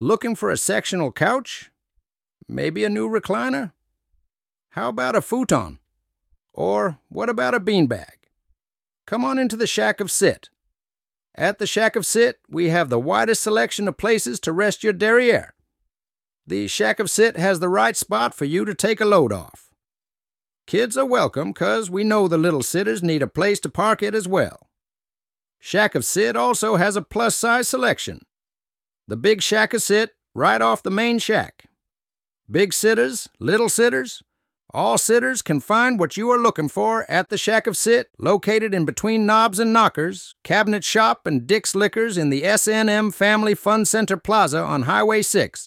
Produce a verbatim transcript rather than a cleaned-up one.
Looking for a sectional couch? Maybe a new recliner? How about a futon? Or what about a beanbag? Come on into the Shack of Sit. At the Shack of Sit, we have the widest selection of places to rest your derriere. The Shack of Sit has the right spot for you to take a load off. Kids are welcome, 'cause we know the little sitters need a place to park it as well. Shack of Sit also has a plus-size selection. The Big Shack of Sit, right off the main shack. Big sitters, little sitters, all sitters can find what you are looking for at the Shack of Sit, located in between Knobs and Knockers, Cabinet Shop and Dick's Liquors in the S and M Family Fun Center Plaza on Highway six.